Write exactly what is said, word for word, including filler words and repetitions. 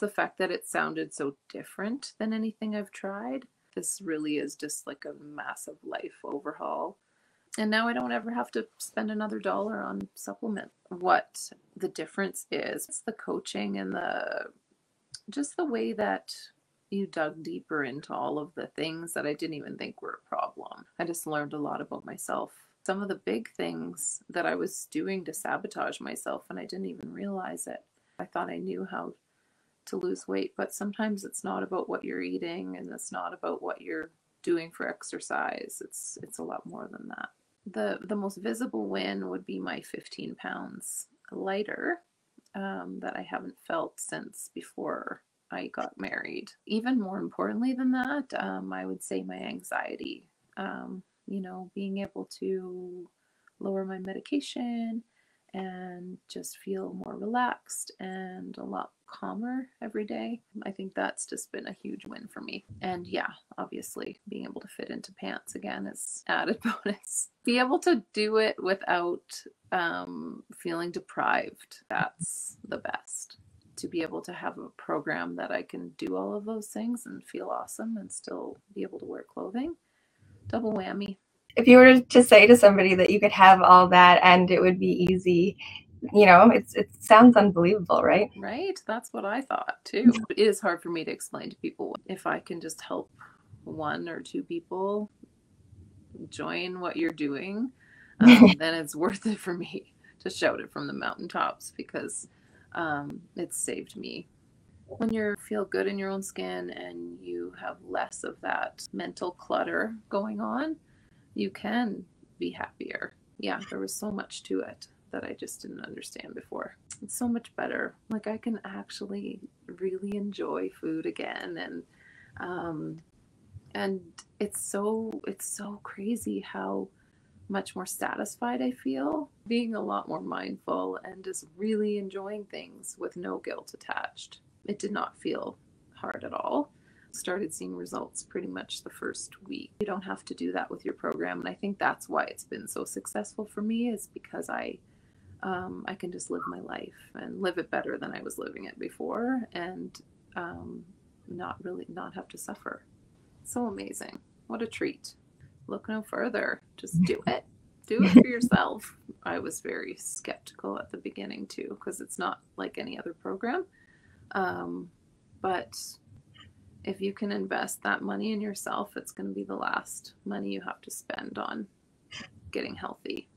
The fact that it sounded so different than anything I've tried. This really is just like a massive life overhaul. And now I don't ever have to spend another dollar on supplement. What the difference is, it's the coaching and the just the way that you dug deeper into all of the things that I didn't even think were a problem. I just learned a lot about myself. Some of the big things that I was doing to sabotage myself, and I didn't even realize it. I thought I knew how to lose weight, but sometimes it's not about what you're eating, and it's not about what you're doing for exercise. It's it's a lot more than that. The the most visible win would be my fifteen pounds lighter um, that I haven't felt since before I got married. Even more importantly than that, um, I would say my anxiety. Um, you know, being able to lower my medication and just feel more relaxed and a lot calmer every day. I think that's just been a huge win for me. And yeah, obviously being able to fit into pants again is added bonus. Be able to do it without um, feeling deprived. That's the best. To be able to have a program that I can do all of those things and feel awesome and still be able to wear clothing. Double whammy. If you were to say to somebody that you could have all that and it would be easy, you know, it's it sounds unbelievable, right? Right. That's what I thought too. It is hard for me to explain to people. If I can just help one or two people join what you're doing, um, then it's worth it for me to shout it from the mountaintops, because um, it's saved me. When you feel good in your own skin and you have less of that mental clutter going on, you can be happier. Yeah, there was so much to it that I just didn't understand before. It's so much better. Like, I can actually really enjoy food again, and um, and it's so it's so crazy how much more satisfied I feel, being a lot more mindful and just really enjoying things with no guilt attached. It did not feel hard at all. Started seeing results pretty much the first week. You don't have to do that with your program, and I think that's why it's been so successful for me, is because I um, I can just live my life and live it better than I was living it before, and um, not really not have to suffer. So amazing. What a treat. Look no further. Just do it. Do it for yourself. I was very skeptical at the beginning too, because it's not like any other program. Um, but if you can invest that money in yourself, it's going to be the last money you have to spend on getting healthy.